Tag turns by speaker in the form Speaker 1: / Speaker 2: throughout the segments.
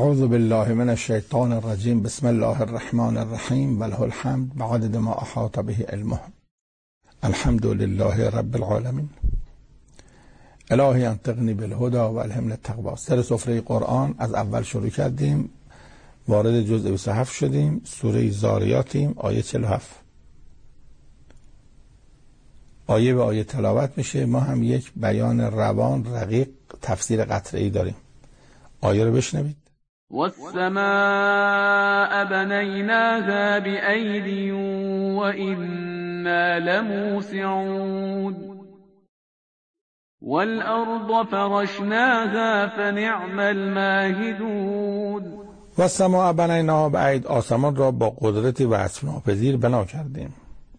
Speaker 1: اعوذ بالله من الشیطان الرجیم. بسم الله الرحمن الرحیم و له الحمد بعدد ما احاط به علمه. الحمد لله رب العالمین. الهی انطقنی بالهدى و الهمنی التقوی. سر سفره قرآن از اول شروع کردیم، وارد جزء 27 شدیم، سوره زاریاتیم، آیه 47. آیه به آیه تلاوت میشه. ما هم یک بیان روان رقیق تفسیر قطعی داریم. آیه رو بشنوید.
Speaker 2: والسماء بنيناها بأيد وإنا لموسعون والأرض فرشناها فنعم الماهدون.
Speaker 1: والسماء بنيناها بأيد، آسمان را با قدرتی وصف ناپذیر بنا کردیم.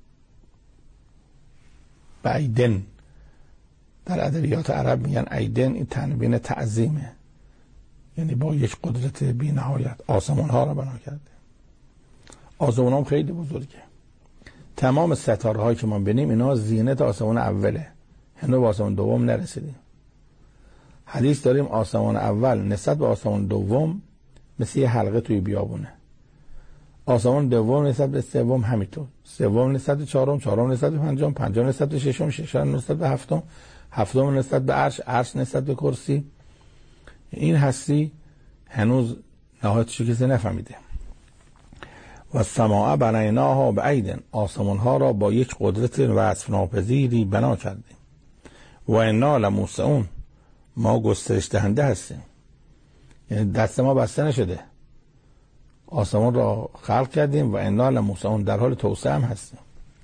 Speaker 1: بأیدن در ادبیات عرب میگن ایدن، این تنوین تعظیمه، یعنی با یک قدرت بی نهایت آسمان ها را بنا کرده. آسمان هم خیلی بزرگه. تمام ستاره هایی که ما بینیم اینا زینت آسمان اوله، هنوز به آسمان دوم نرسیدیم. حدیث داریم آسمان اول نسبت به آسمان دوم مثل یه حلقه توی بیابونه. آسمان دوم نسبت به سوم همینطور، سوم نسبت به چهارم، چهارم نسبت به پنجم، پنجم نسبت به ششم، ششم نسبت به هفتم، هفتم نسبت به عرش، عرش نسبت به کرسی. این هستی هنوز نهایتش کسی نفهمیده. و السماء بنیناها بأید، آسمان ها را با یک قدرت وصف ناپذیری بنا کردیم. و انا لموسعون، ما گسترش دهنده هستیم، یعنی دست ما بسته نشده. آسمان را خلق کردیم و انا لموسعون، در حال توسعه هم هستیم.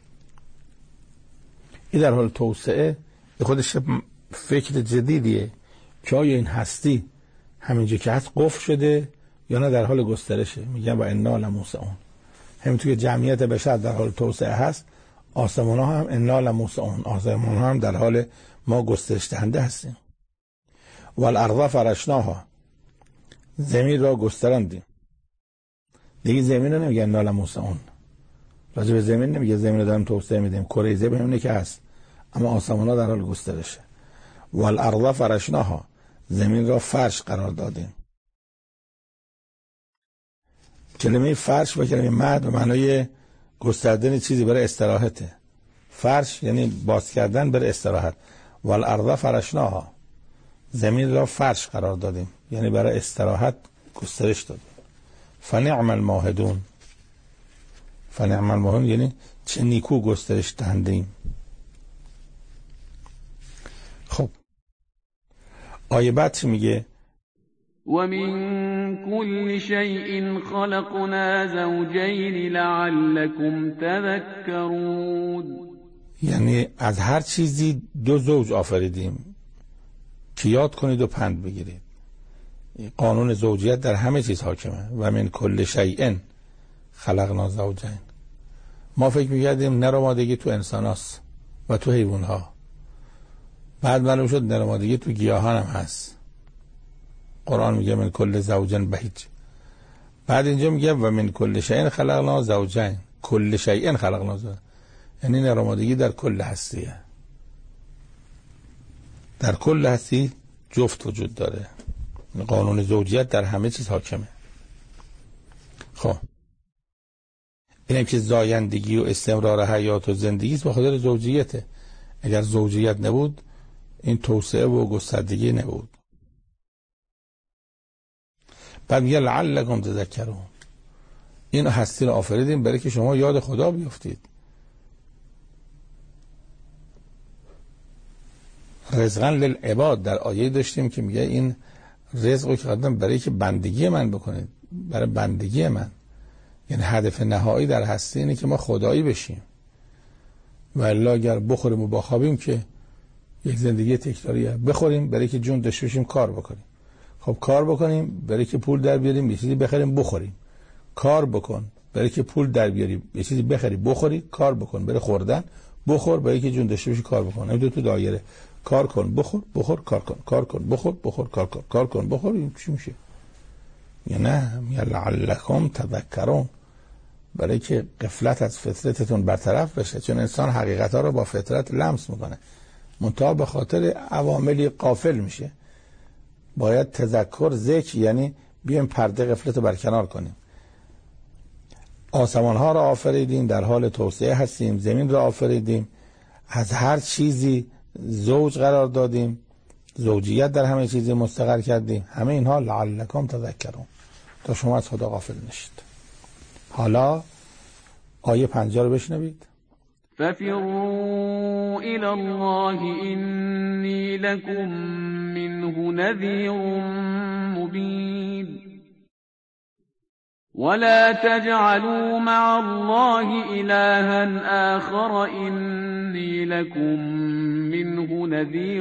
Speaker 1: این در حال توسعه خودش فکر جدیدیه که آیا این هستی همینجا که هست قفل شده یا نه در حال گسترشه. میگن و انا لموسعون، همینطور که جمعیت بشر در حال توسعه هست، آسمان ها هم انا لموسعون، آسمان ها هم در حال ما گسترش دهنده هستیم. و الارض فرشناها، زمین را گستراندیم. دیگه زمین رو نمیگه انا لموسعون، راجع به زمین نمیگه زمین رو داریم توسعه میدیم، کره زمین همینه که هست، اما آسمان ها در حال گسترشه. و الارض فرشناها، زمین را فرش قرار دادیم. کلمه فرش و کلمه مهد به معنای گستردن چیزی برای استراحته. فرش یعنی باز کردن برای استراحت. و الارض فرشناها، زمین را فرش قرار دادیم، یعنی برای استراحت گسترش دادیم. فنعم الماهدون، فنعم الماهدون یعنی چه نیکو گسترش دهنده ایم. خب آیه بعد چی میگه؟
Speaker 2: ومن كل شيء خلقنا زوجين لعلكم تذكرون،
Speaker 1: یعنی از هر چیزی دو زوج آفریدیم که یاد کنید و پند بگیرید. قانون زوجیت در همه چیز حاکمه. و من کل شیء خلقنا زوجین. ما فکر می‌کردیم نرمادگی تو انساناست و تو حیوان‌ها، بعد معلوم شد نرمادگی تو گیاهان هم هست. قرآن میگه من کل زوجین بهیج. بعد اینجا میگه و من کل شیء خلقنا زوجین، کل شیء خلقنا زوجین، یعنی نرمادگی در کل هستیه. در کل هستی جفت وجود داره. قانون زوجیت در همه چیز حاکمه. خب اینه که زایندگی و استمرار حیات و زندگی است به خاطر زوجیته. اگر زوجیت نبود این توسعه و گستردگی نبود. بعد میگه لعلکم تذکرون، این هستی رو آفریدیم برای که شما یاد خدا بیافتید. رزقا للعباد در آیه داشتیم که میگه این رزق رو که قدم برای که بندگی من بکنید، برای بندگی من. یعنی هدف نهایی در هستی اینه که ما خدایی بشیم، و الا اگر بخوریم و بخوابیم که یک زندگی تکراریه. بخوریم برای که جون داشته باشیم کار بکنیم. خب کار بکنیم برای که پول در بیاریم یه چیزی بخریم بخوریم. کار بکن برای که پول در بیاریم یه چیزی بخری بخوری. کار بکن برای خوردن، بخور برای که جون داشته باشی کار بکن. این دو تو دایره. کار کن بخور، بخور کار کن، کار کن بخور، بخور کار کن، کار کن بخور. این چی میشه؟ یا نه یا لعلکم تذکرون، برای که غفلت از فطرتتون برطرف بشه. چون انسان حقیقت‌ها رو با فطرت لمس میکنه، منتها به خاطر عواملی غافل میشه. باید تذکر، ذکر یعنی بیایم پرده غفلت رو برکنار کنیم. آسمان ها را آفریدیم، در حال توسعه هستیم. زمین را آفریدیم، از هر چیزی زوج قرار دادیم، زوجیت در همه چیزی مستقر کردیم. همه اینها لعلکم تذکرون، تا شما از خدا غافل نشید. حالا آیه 50 رو بشنوید.
Speaker 2: ففروا إلى الله إني لكم منه نذير مبين ولا تجعلوا مع الله إلها آخر إني لكم منه نذير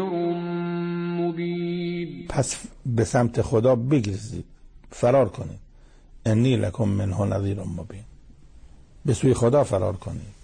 Speaker 2: مبين.
Speaker 1: پس به سمت خدا بگریزید، فرار کنید. انی لکم منه نذیر مبین، به سوی خدا فرار کنید.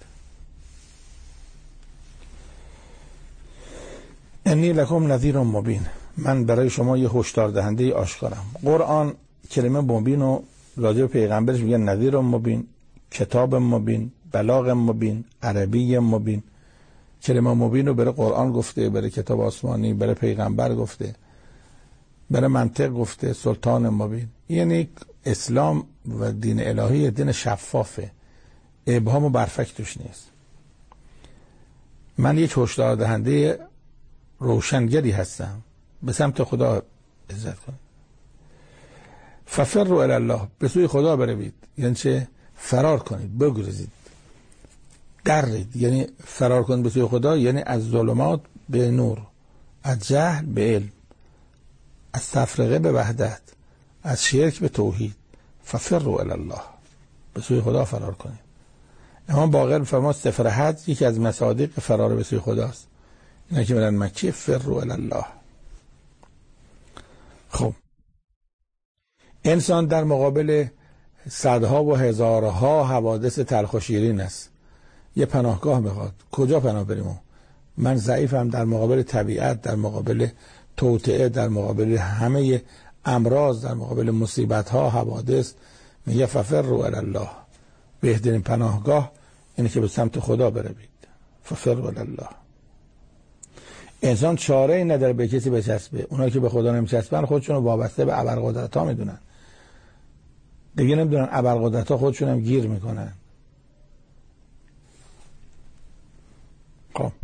Speaker 1: انی لکم نذیر مبین، من برای شما یه هشدار دهنده آشکارم. قرآن کلمه مبین رو راجع به پیغمبرش میگه نذیر مبین، کتاب مبین، بلاغ مبین، عربی مبین. کلمه مبین رو برای قرآن گفته، برای کتاب آسمانی، برای پیغمبر گفته، برای منطق گفته سلطان مبین. یعنی اسلام و دین الهی دین شفافه، ابهام و برفک توش نیست. من یک هشدار دهنده روشنگری هستم، به سمت خدا عزت کنید. ففروا الی الله، به سوی خدا بروید. یعنی چه؟ فرار کنید، بگریزید، درید. یعنی فرار کنید به سوی خدا، یعنی از ظلمات به نور، از جهل به علم، از تفرقه به وحدت، از شرک به توحید. ففروا الی الله، به سوی خدا فرار کنید. امام باقر فرمود سفر حج یکی از مصادیق فرار به سوی خداست. اینا که میرن مکه، فروا الی الله. خب انسان در مقابل صدها و هزارها حوادث تلخ و شیرین است، یه پناهگاه میخواد. کجا پناه بریم؟ من ضعیفم در مقابل طبیعت، در مقابل توطئه، در مقابل همه امراض، در مقابل مصیبت ها، حوادث. میگه ففروا الی الله، بهترین پناهگاه اینه که به سمت خدا بروید. ففروا الی الله. انسان چاره ای نداره به کسی بچسبه. اونایی که به خدا نمیچسبن خودشون رو وابسته به ابرقدرت ها میدونن. دیگه نمیدونن ابرقدرت ها خودشون هم گیر میکنن. خب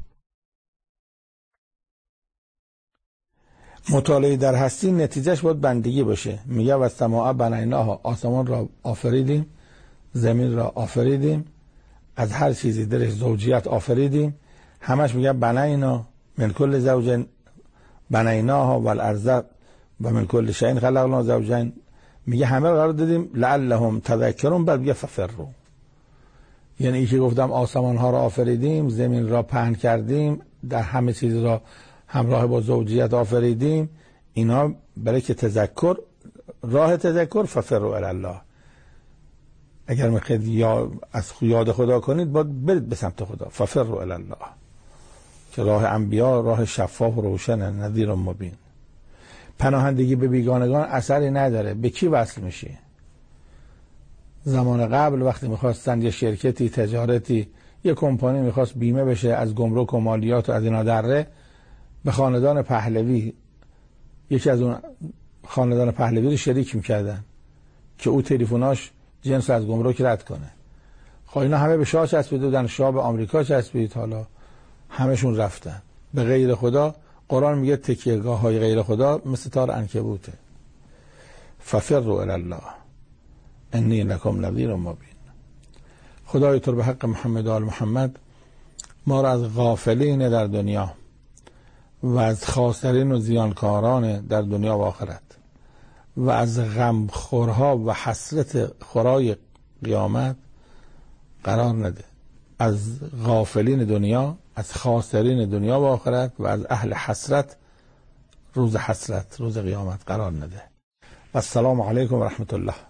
Speaker 1: مطالعه در هستی نتیجهش باید بندگی باشه. میگه و السماء بنیناها، آسمان را آفریدیم، زمین را آفریدیم، از هر چیزی درش زوجیت آفریدیم. همش میگه بنینا من کل زوجین بنیناها والارض و من کل شیء خلقنا زوجین. میگه همه قرار دادیم لعلهم تذکرون. بعد میگه ففروا، یعنی اینکه گفتم آسمان ها را آفریدیم، زمین را پهن کردیم، در همه چیز را همراه با زوجیت آفریدیم، اینا برای که تذکر، راه تذکر ففروا الی الله. اگر میخواید از یاد خدا کنید باید برید به سمت خدا. ففروا الی الله که راه انبیا راه شفاف و روشنه، نذیر مبین. پناهندگی به بیگانگان اثری نداره. به کی وصل میشی؟ زمان قبل وقتی میخواستن یه شرکتی، تجارتی، یه کمپانی میخواست بیمه بشه از گمرک و مالیات و از اینا دره، به خاندان پهلوی، یکی از اون خاندان پهلوی رو شریک میکردن که او تلفناش جنس از گمرک رد کنه. خب اینا همه به شاه چسبیده بودن، شاه به آمریکا چسبید، حالا همشون رفتن به غیر خدا. قرآن میگه تکیهگاه های غیر خدا مثل تار عنکبوته. ففروا الی الله انی لکم نذیر مبین. خدای تو به حق محمد و آل محمد ما را از غافلین در دنیا و از خاسرین و زیانکاران در دنیا و آخرت و از غمخورها و حسرت خورای قیامت قرار نده. از غافلین دنیا، از خاسرین دنیا و آخرت و از اهل حسرت، روز حسرت، روز قیامت قرار نده. و السلام علیکم و رحمت الله.